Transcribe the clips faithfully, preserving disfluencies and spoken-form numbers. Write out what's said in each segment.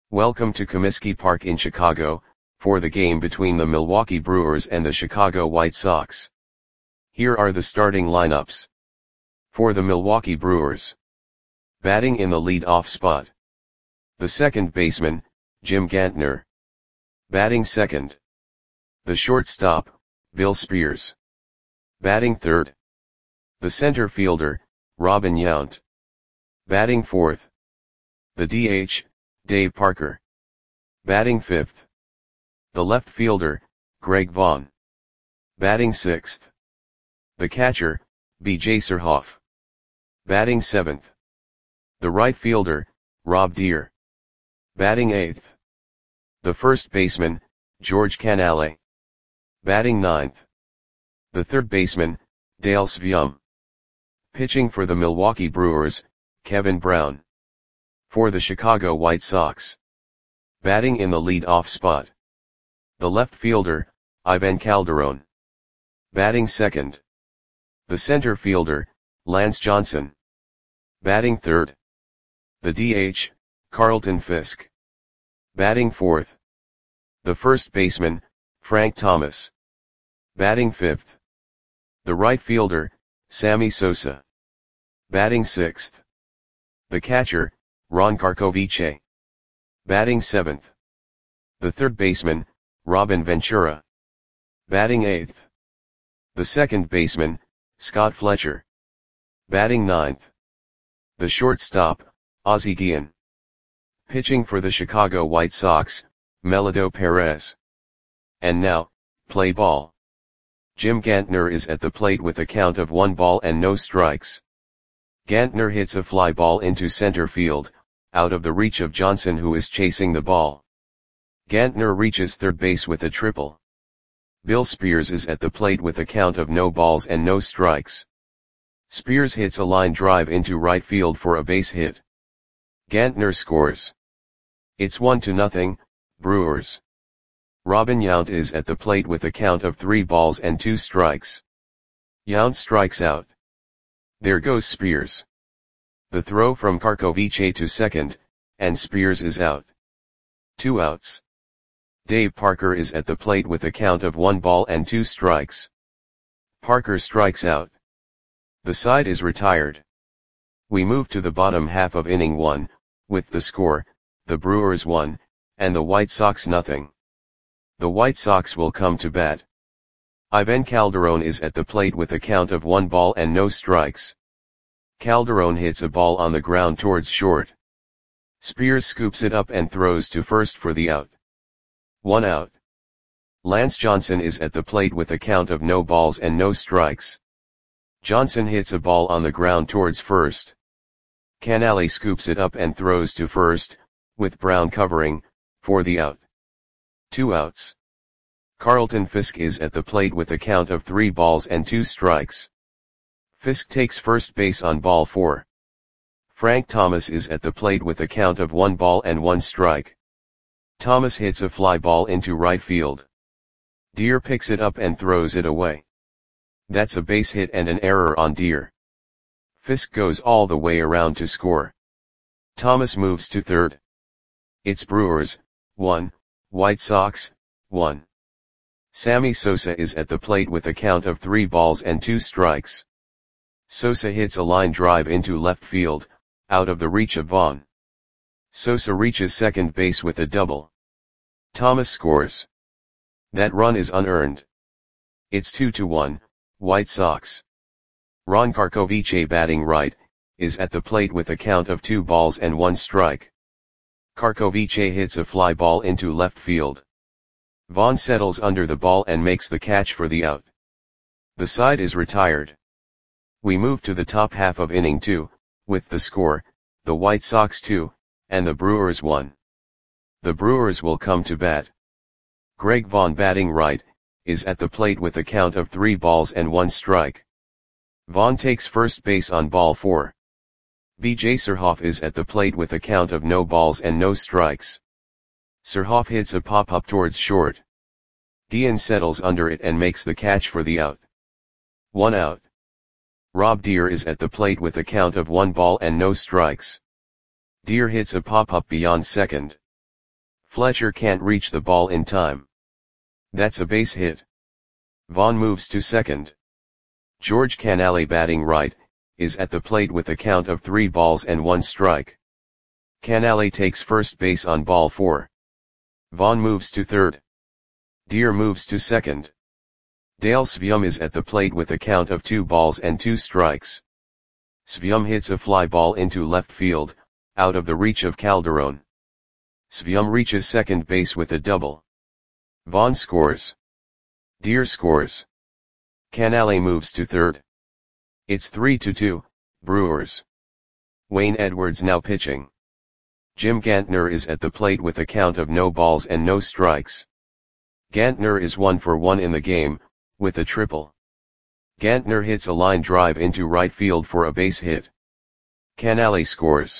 Welcome to Comiskey Park in Chicago, for the game between the Milwaukee Brewers and the Chicago White Sox. Here are the starting lineups. For the Milwaukee Brewers. Batting in the lead-off spot. The second baseman, Jim Gantner. Batting second. The shortstop, Bill Spears. Batting third. The center fielder, Robin Yount. Batting fourth. The D H, Dave Parker. Batting fifth. The left fielder, Greg Vaughn. Batting sixth. The catcher, B J Surhoff. Batting seventh. The right fielder, Rob Deer. Batting eighth. The first baseman, George Canale. Batting ninth. The third baseman, Dale Sveum. Pitching for the Milwaukee Brewers, Kevin Brown. For the Chicago White Sox. Batting in the lead-off spot. The left fielder, Ivan Calderon. Batting second. The center fielder, Lance Johnson. Batting third. The D H, Carlton Fisk. Batting fourth. The first baseman, Frank Thomas. Batting fifth. The right fielder, Sammy Sosa. Batting sixth. The catcher, Ron Karkovice. Batting seventh. The third baseman, Robin Ventura. Batting eighth. The second baseman, Scott Fletcher. Batting ninth. The shortstop, Ozzie Guillen. Pitching for the Chicago White Sox, Melido Perez. And now, play ball. Jim Gantner is at the plate with a count of one ball and no strikes. Gantner hits a fly ball into center field, out of the reach of Johnson, who is chasing the ball. Gantner reaches third base with a triple. Bill Spears is at the plate with a count of no balls and no strikes. Spears hits a line drive into right field for a base hit. Gantner scores. It's one to nothing, Brewers. Robin Yount is at the plate with a count of three balls and two strikes. Yount strikes out. There goes Spears. The throw from Karkovice to second, and Spears is out. Two outs. Dave Parker is at the plate with a count of one ball and two strikes. Parker strikes out. The side is retired. We move to the bottom half of inning one, with the score, the Brewers one, and the White Sox nothing. The White Sox will come to bat. Ivan Calderon is at the plate with a count of one ball and no strikes. Calderon hits a ball on the ground towards short. Spears scoops it up and throws to first for the out. One out. Lance Johnson is at the plate with a count of no balls and no strikes. Johnson hits a ball on the ground towards first. Canale scoops it up and throws to first, with Brown covering, for the out. Two outs. Carlton Fisk is at the plate with a count of three balls and two strikes. Fisk takes first base on ball four. Frank Thomas is at the plate with a count of one ball and one strike. Thomas hits a fly ball into right field. Deer picks it up and throws it away. That's a base hit and an error on Deer. Fisk goes all the way around to score. Thomas moves to third. It's Brewers, one, White Sox, one. Sammy Sosa is at the plate with a count of three balls and two strikes. Sosa hits a line drive into left field, out of the reach of Vaughn. Sosa reaches second base with a double. Thomas scores. That run is unearned. It's two to one, White Sox. Ron Karkovice, batting right, is at the plate with a count of two balls and one strike. Karkovice hits a fly ball into left field. Vaughn settles under the ball and makes the catch for the out. The side is retired. We move to the top half of inning two, with the score, the White Sox two, and the Brewers one. The Brewers will come to bat. Greg Vaughn, batting right, is at the plate with a count of three balls and one strike. Vaughn takes first base on ball four. B J Surhoff is at the plate with a count of no balls and no strikes. Surhoff hits a pop-up towards short. Guillen settles under it and makes the catch for the out. One out. Rob Deer is at the plate with a count of one ball and no strikes. Deer hits a pop-up beyond second. Fletcher can't reach the ball in time. That's a base hit. Vaughn moves to second. George Canale, batting right, is at the plate with a count of three balls and one strike. Canale takes first base on ball four. Vaughn moves to third. Deer moves to second. Dale Svium is at the plate with a count of two balls and two strikes. Svium hits a fly ball into left field, out of the reach of Calderon. Svium reaches second base with a double. Vaughn scores. Deer scores. Canale moves to third. It's three to two, Brewers. Wayne Edwards now pitching. Jim Gantner is at the plate with a count of no balls and no strikes. Gantner is one for one in the game, with a triple. Gantner hits a line drive into right field for a base hit. Canale scores.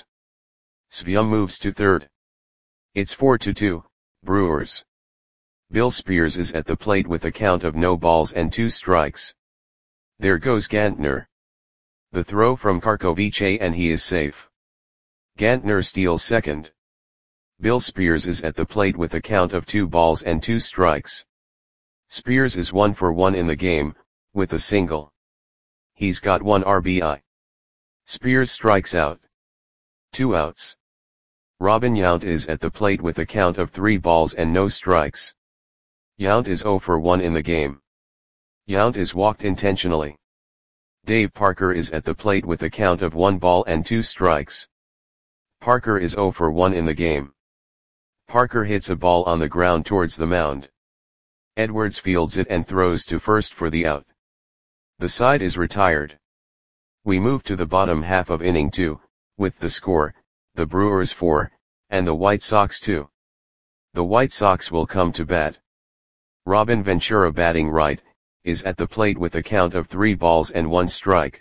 Svium moves to third. It's four to two, Brewers. Bill Spears is at the plate with a count of no balls and two strikes. There goes Gantner. The throw from Karkovice and he is safe. Gantner steals second. Bill Spears is at the plate with a count of two balls and two strikes. Spears is one for one in the game, with a single. He's got one R B I. Spears strikes out. Two outs. Robin Yount is at the plate with a count of three balls and no strikes. Yount is zero for one in the game. Yount is walked intentionally. Dave Parker is at the plate with a count of one ball and two strikes. Parker is zero for one in the game. Parker hits a ball on the ground towards the mound. Edwards fields it and throws to first for the out. The side is retired. We move to the bottom half of inning two, with the score, the Brewers four, and the White Sox two. The White Sox will come to bat. Robin Ventura, batting right, is at the plate with a count of three balls and one strike.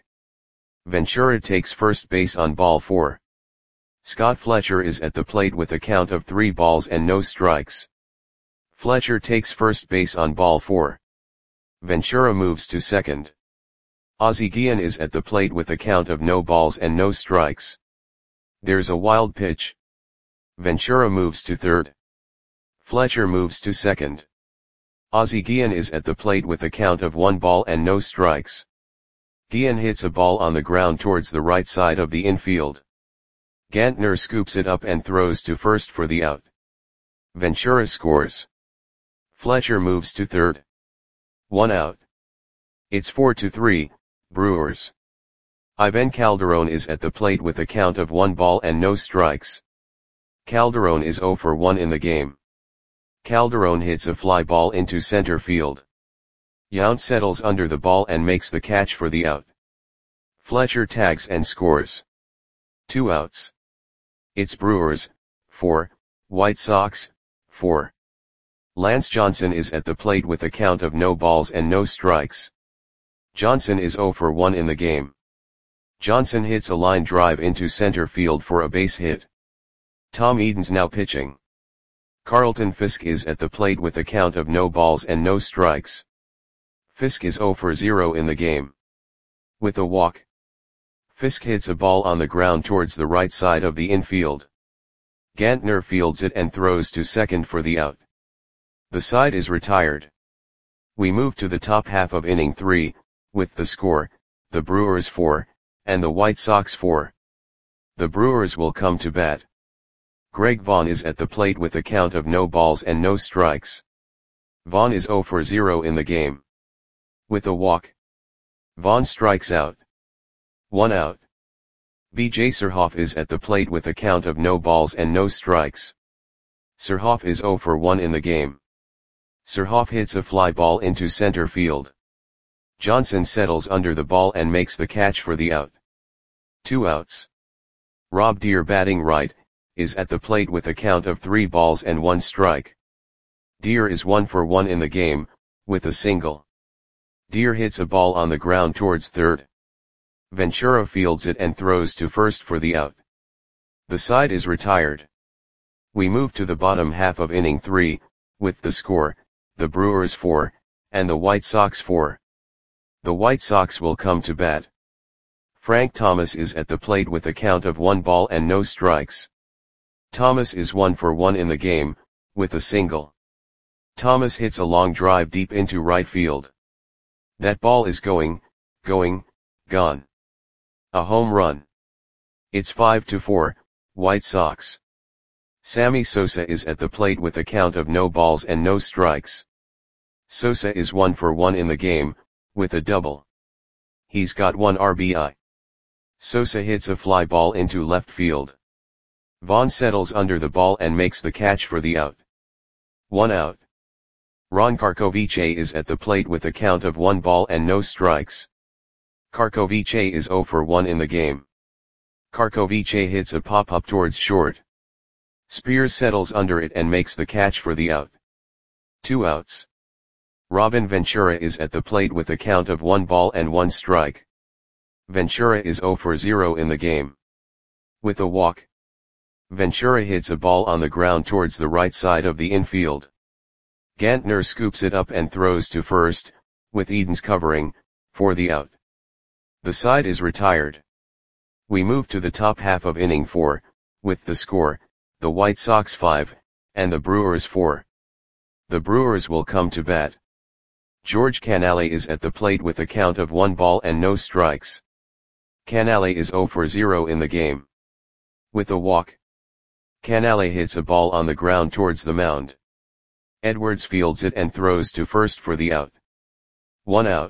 Ventura takes first base on ball four. Scott Fletcher is at the plate with a count of three balls and no strikes. Fletcher takes first base on ball four. Ventura moves to second. Ozzie Guillen is at the plate with a count of no balls and no strikes. There's a wild pitch. Ventura moves to third. Fletcher moves to second. Ozzie Guillen is at the plate with a count of one ball and no strikes. Guillen hits a ball on the ground towards the right side of the infield. Gantner scoops it up and throws to first for the out. Ventura scores. Fletcher moves to third. One out. It's four to three, Brewers. Ivan Calderon is at the plate with a count of one ball and no strikes. Calderon is zero for one in the game. Calderon hits a fly ball into center field. Yount settles under the ball and makes the catch for the out. Fletcher tags and scores. Two outs. It's Brewers, four, White Sox, four. Lance Johnson is at the plate with a count of no balls and no strikes. Johnson is zero for one in the game. Johnson hits a line drive into center field for a base hit. Tom Edens now pitching. Carlton Fisk is at the plate with a count of no balls and no strikes. Fisk is zero for zero in the game. With a walk. Fisk hits a ball on the ground towards the right side of the infield. Gantner fields it and throws to second for the out. The side is retired. We move to the top half of inning three, with the score, the Brewers four, and the White Sox four. The Brewers will come to bat. Greg Vaughn is at the plate with a count of no balls and no strikes. Vaughn is zero for zero in the game. With a walk. Vaughn strikes out. One out. B J Surhoff is at the plate with a count of no balls and no strikes. Surhoff is zero for one in the game. Surhoff hits a fly ball into center field. Johnson settles under the ball and makes the catch for the out. Two outs. Rob Deer, batting right, is at the plate with a count of three balls and one strike. Deer is one for one in the game, with a single. Deer hits a ball on the ground towards third. Ventura fields it and throws to first for the out. The side is retired. We move to the bottom half of inning three, with the score, the Brewers four, and the White Sox four. The White Sox will come to bat. Frank Thomas is at the plate with a count of one ball and no strikes. Thomas is one for one in the game, with a single. Thomas hits a long drive deep into right field. That ball is going, going, gone. A home run. It's five to four, White Sox. Sammy Sosa is at the plate with a count of no balls and no strikes. Sosa is one for one in the game, with a double. He's got one R B I. Sosa hits a fly ball into left field. Vaughn settles under the ball and makes the catch for the out. One out. Ron Karkovice is at the plate with a count of one ball and no strikes. Karkovice is zero for one in the game. Karkovice hits a pop-up towards short. Spears settles under it and makes the catch for the out. Two outs. Robin Ventura is at the plate with a count of one ball and one strike. Ventura is zero for zero in the game. With a walk. Ventura hits a ball on the ground towards the right side of the infield. Gantner scoops it up and throws to first, with Edens covering, for the out. The side is retired. We move to the top half of inning four, with the score, the White Sox five, and the Brewers four. The Brewers will come to bat. George Canale is at the plate with a count of one ball and no strikes. Canale is zero for zero in the game. With a walk. Canale hits a ball on the ground towards the mound. Edwards fields it and throws to first for the out. One out.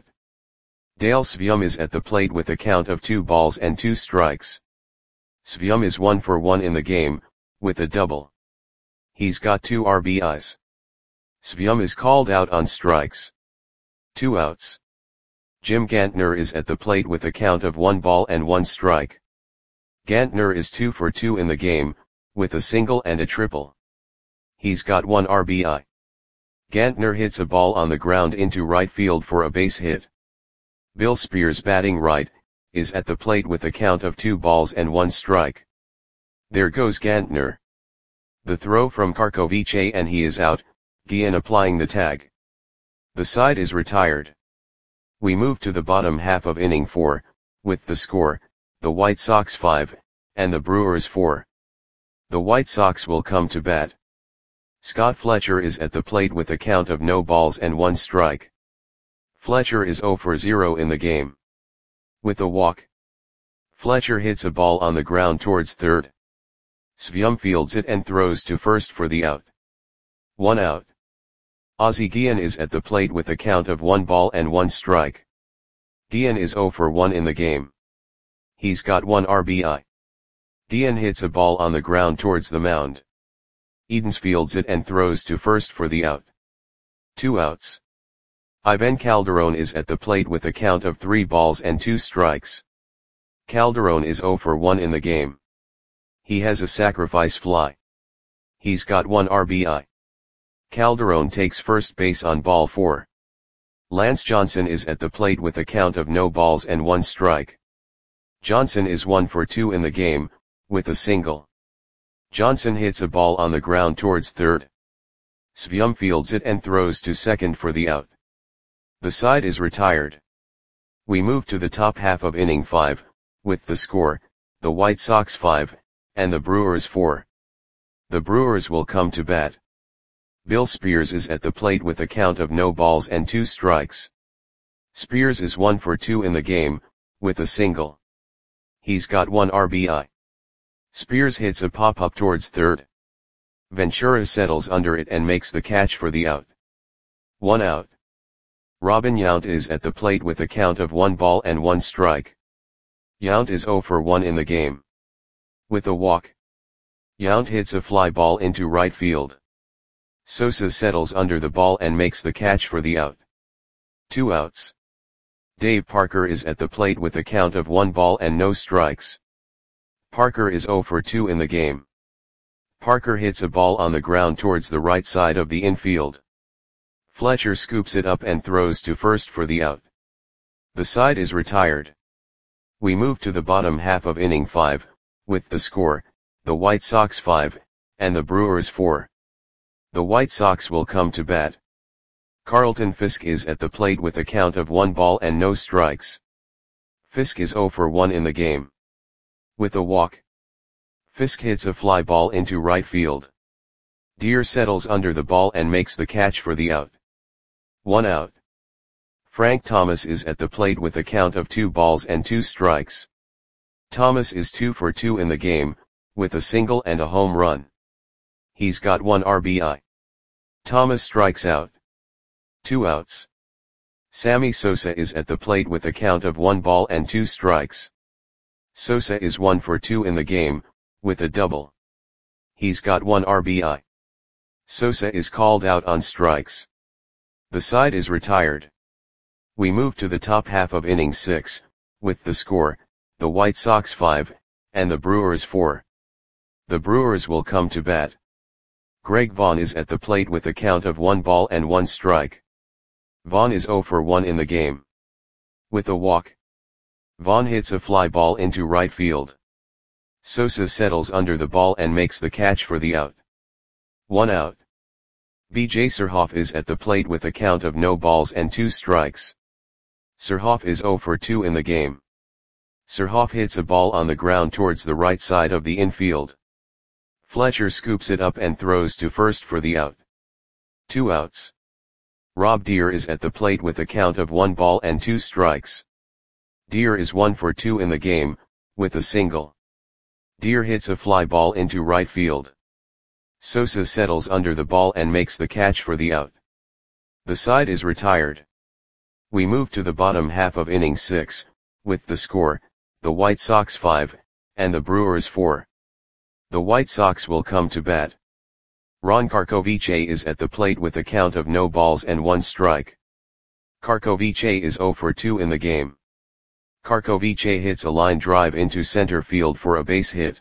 Dale Svium is at the plate with a count of two balls and two strikes. Svium is one for one in the game, with a double. He's got two R B Is. Svium is called out on strikes. Two outs. Jim Gantner is at the plate with a count of one ball and one strike. Gantner is two for two in the game, with a single and a triple. He's got one R B I. Gantner hits a ball on the ground into right field for a base hit. Bill Spears, batting right, is at the plate with a count of two balls and one strike. There goes Gantner. The throw from Karkovice and he is out, Guillen applying the tag. The side is retired. We move to the bottom half of inning four, with the score, the White Sox five, and the Brewers four. The White Sox will come to bat. Scott Fletcher is at the plate with a count of no balls and one strike. Fletcher is zero for zero in the game. With a walk. Fletcher hits a ball on the ground towards third. Svium fields it and throws to first for the out. One out. Ozzie Guillen is at the plate with a count of one ball and one strike. Guillen is zero for one in the game. He's got one R B I. Guillen hits a ball on the ground towards the mound. Edens fields it and throws to first for the out. Two outs. Ivan Calderon is at the plate with a count of three balls and two strikes. Calderon is zero for one in the game. He has a sacrifice fly. He's got one R B I. Calderon takes first base on ball four. Lance Johnson is at the plate with a count of no balls and one strike. Johnson is one for two in the game, with a single. Johnson hits a ball on the ground towards third. Svium fields it and throws to second for the out. The side is retired. We move to the top half of inning five, with the score, the White Sox five, and the Brewers four. The Brewers will come to bat. Bill Spears is at the plate with a count of no balls and two strikes. Spears is one for two in the game, with a single. He's got one R B I. Spears hits a pop-up towards third. Ventura settles under it and makes the catch for the out. One out. Robin Yount is at the plate with a count of one ball and one strike. Yount is zero for one in the game. With a walk. Yount hits a fly ball into right field. Sosa settles under the ball and makes the catch for the out. Two outs. Dave Parker is at the plate with a count of one ball and no strikes. Parker is zero for two in the game. Parker hits a ball on the ground towards the right side of the infield. Fletcher scoops it up and throws to first for the out. The side is retired. We move to the bottom half of inning five, with the score, the White Sox five, and the Brewers four. The White Sox will come to bat. Carlton Fisk is at the plate with a count of one ball and no strikes. Fisk is zero for one in the game. With a walk. Fisk hits a fly ball into right field. Deer settles under the ball and makes the catch for the out. One out. Frank Thomas is at the plate with a count of two balls and two strikes. Thomas is two for two in the game, with a single and a home run. He's got one R B I. Thomas strikes out. Two outs. Sammy Sosa is at the plate with a count of one ball and two strikes. Sosa is one for two in the game, with a double. He's got one R B I. Sosa is called out on strikes. The side is retired. We move to the top half of inning six, with the score, the White Sox five, and the Brewers four. The Brewers will come to bat. Greg Vaughn is at the plate with a count of one ball and one strike. Vaughn is zero for one in the game. With a walk. Vaughn hits a fly ball into right field. Sosa settles under the ball and makes the catch for the out. One out. B J Surhoff is at the plate with a count of no balls and two strikes. Surhoff is zero for two in the game. Surhoff hits a ball on the ground towards the right side of the infield. Fletcher scoops it up and throws to first for the out. Two outs. Rob Deer is at the plate with a count of one ball and two strikes. Deer is one for two in the game, with a single. Deer hits a fly ball into right field. Sosa settles under the ball and makes the catch for the out. The side is retired. We move to the bottom half of inning six, with the score, the White Sox five, and the Brewers four. The White Sox will come to bat. Ron Karkovice is at the plate with a count of no balls and one strike. Karkovice is zero for two in the game. Karkovice hits a line drive into center field for a base hit.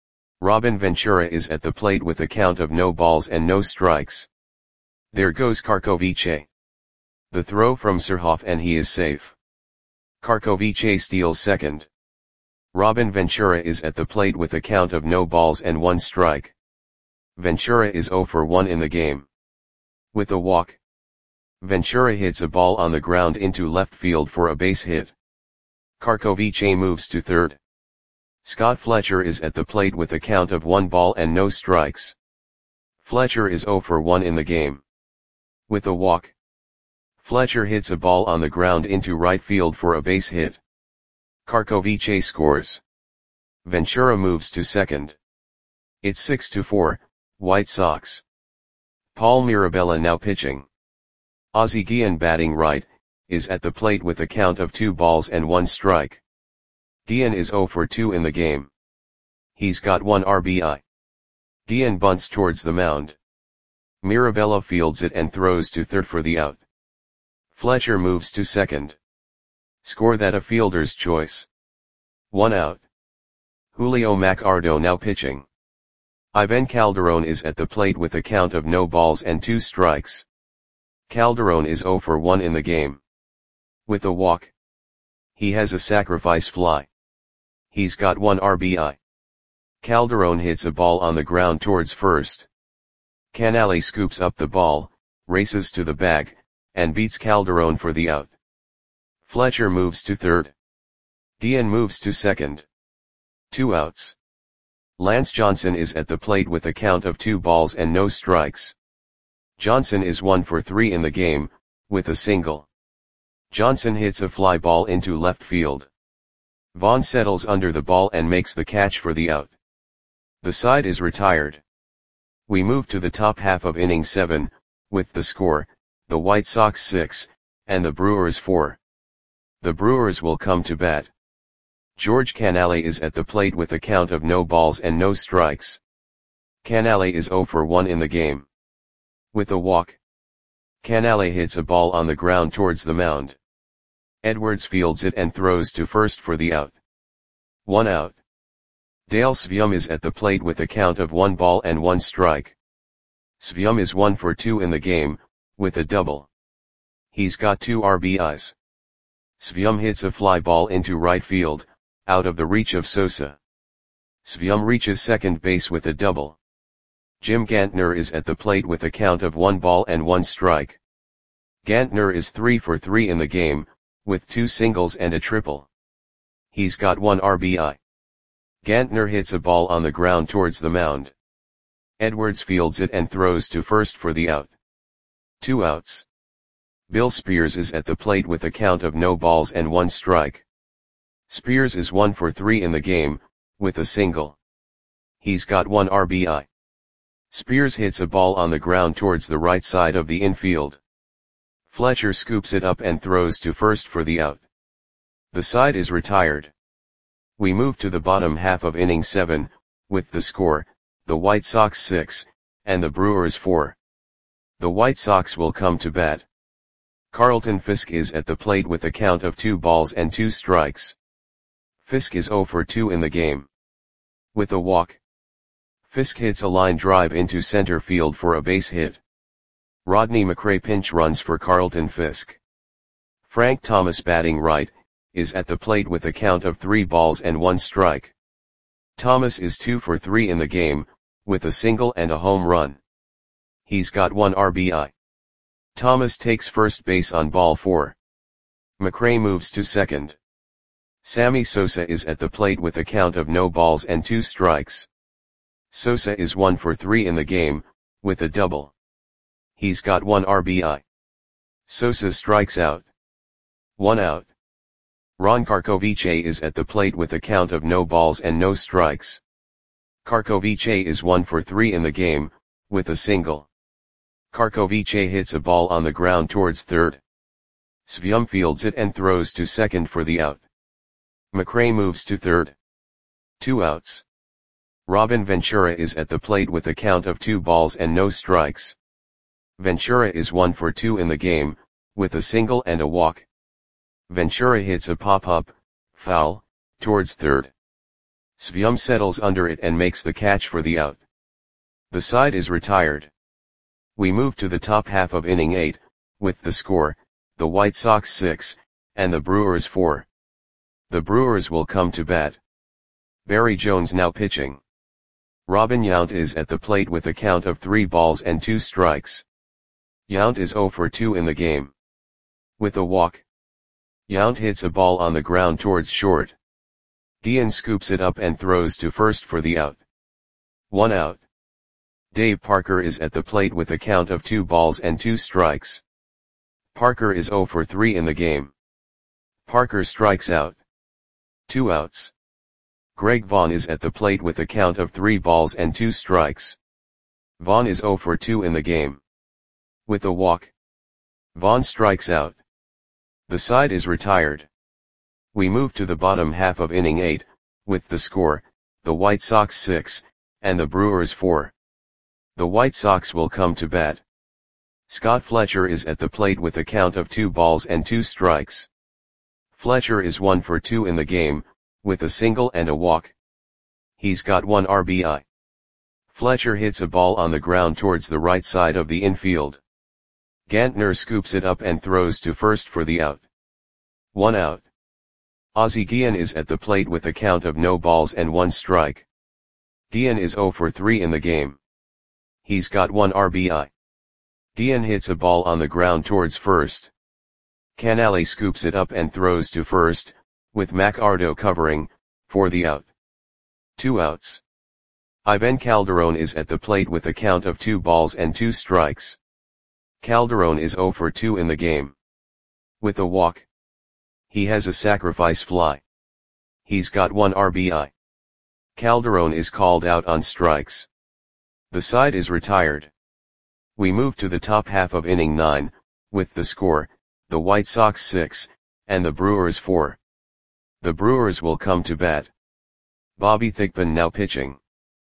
Robin Ventura is at the plate with a count of no balls and no strikes. There goes Karkovice. The throw from Surhoff and he is safe. Karkovice steals second. Robin Ventura is at the plate with a count of no balls and one strike. Ventura is zero for one in the game. With a walk. Ventura hits a ball on the ground into left field for a base hit. Karkovice moves to third. Scott Fletcher is at the plate with a count of one ball and no strikes. Fletcher is zero for one in the game. With a walk. Fletcher hits a ball on the ground into right field for a base hit. Karkovice scores. Ventura moves to second. It's six to four, White Sox. Paul Mirabella now pitching. Ozzie Guillen batting right, is at the plate with a count of two balls and one strike. Guillen is zero for two in the game. He's got one R B I. Guillen bunts towards the mound. Mirabella fields it and throws to third for the out. Fletcher moves to second. Score that a fielder's choice. One out. Julio Macardo now pitching. Ivan Calderon is at the plate with a count of no balls and two strikes. Calderon is zero for one in the game. With a walk. He has a sacrifice fly. He's got one R B I. Calderon hits a ball on the ground towards first. Canale scoops up the ball, races to the bag, and beats Calderon for the out. Fletcher moves to third. Guillen moves to second. Two outs. Lance Johnson is at the plate with a count of two balls and no strikes. Johnson is one for three in the game, with a single. Johnson hits a fly ball into left field. Vaughn settles under the ball and makes the catch for the out. The side is retired. We move to the top half of inning seven, with the score, the White Sox six, and the Brewers four. The Brewers will come to bat. George Canale is at the plate with a count of no balls and no strikes. Canale is zero for one in the game. With a walk. Canale hits a ball on the ground towards the mound. Edwards fields it and throws to first for the out. One out. Dale Svium is at the plate with a count of one ball and one strike. Svium is one for two in the game, with a double. He's got two R B Is. Svium hits a fly ball into right field, out of the reach of Sosa. Svium reaches second base with a double. Jim Gantner is at the plate with a count of one ball and one strike. Gantner is three for three in the game, with two singles and a triple. He's got one R B I. Gantner hits a ball on the ground towards the mound. Edwards fields it and throws to first for the out. Two outs. Bill Spears is at the plate with a count of no balls and one strike. Spears is one for three in the game, with a single. He's got one R B I. Spears hits a ball on the ground towards the right side of the infield. Fletcher scoops it up and throws to first for the out. The side is retired. We move to the bottom half of inning seven, with the score, the White Sox six, and the Brewers four. The White Sox will come to bat. Carlton Fisk is at the plate with a count of two balls and two strikes. Fisk is oh for two in the game. With a walk. Fisk hits a line drive into center field for a base hit. Rodney McRae pinch runs for Carlton Fisk. Frank Thomas, batting right, is at the plate with a count of three balls and one strike. Thomas is two for three in the game, with a single and a home run. He's got one R B I. Thomas takes first base on ball four. McRae moves to second. Sammy Sosa is at the plate with a count of no balls and two strikes. Sosa is one for three in the game, with a double. He's got one R B I. Sosa strikes out. One out. Ron Karkovice is at the plate with a count of no balls and no strikes. Karkovice is one for three in the game, with a single. Karkovice hits a ball on the ground towards third. Svium fields it and throws to second for the out. McRae moves to third. Two outs. Robin Ventura is at the plate with a count of two balls and no strikes. Ventura is one for two in the game, with a single and a walk. Ventura hits a pop-up, foul, towards third. Svium settles under it and makes the catch for the out. The side is retired. We move to the top half of inning eight, with the score, the White Sox six, and the Brewers four. The Brewers will come to bat. Barry Jones now pitching. Robin Yount is at the plate with a count of three balls and two strikes. Yount is oh for two in the game. With a walk. Yount hits a ball on the ground towards short. Guillen scoops it up and throws to first for the out. One out. Dave Parker is at the plate with a count of two balls and two strikes. Parker is oh for three in the game. Parker strikes out. Two outs. Greg Vaughn is at the plate with a count of three balls and two strikes. Vaughn is oh for two in the game. With a walk. Vaughn strikes out. The side is retired. We move to the bottom half of inning eight, with the score, the White Sox six, and the Brewers four. The White Sox will come to bat. Scott Fletcher is at the plate with a count of two balls and two strikes. Fletcher is one for two in the game, with a single and a walk. He's got one R B I. Fletcher hits a ball on the ground towards the right side of the infield. Gantner scoops it up and throws to first for the out. One out. Ozzie Guillen is at the plate with a count of no balls and one strike. Guillen is oh for three in the game. He's got one R B I. Guillen hits a ball on the ground towards first. Canale scoops it up and throws to first, with McArdo covering, for the out. Two outs. Ivan Calderon is at the plate with a count of two balls and two strikes. Calderon is oh for two in the game. With a walk. He has a sacrifice fly. He's got one R B I. Calderon is called out on strikes. The side is retired. We move to the top half of inning nine, with the score, the White Sox six, and the Brewers four. The Brewers will come to bat. Bobby Thigpen now pitching.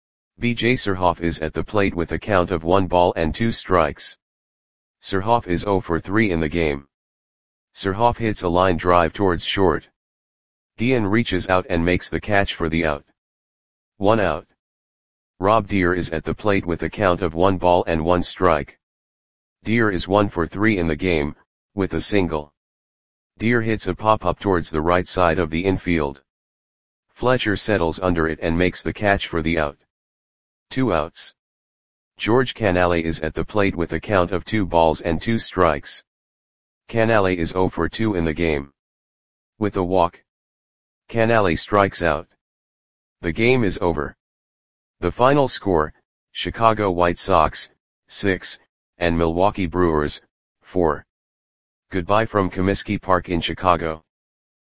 B J Surhoff is at the plate with a count of one ball and two strikes. Surhoff is oh for three in the game. Surhoff hits a line drive towards short. Guillen reaches out and makes the catch for the out. One out. Rob Deer is at the plate with a count of one ball and one strike. Deer is one for three in the game, with a single. Deer hits a pop-up towards the right side of the infield. Fletcher settles under it and makes the catch for the out. Two outs. George Canale is at the plate with a count of two balls and two strikes. Canale is oh for two in the game. With a walk. Canale strikes out. The game is over. The final score, Chicago White Sox, six, and Milwaukee Brewers, four. Goodbye from Comiskey Park in Chicago.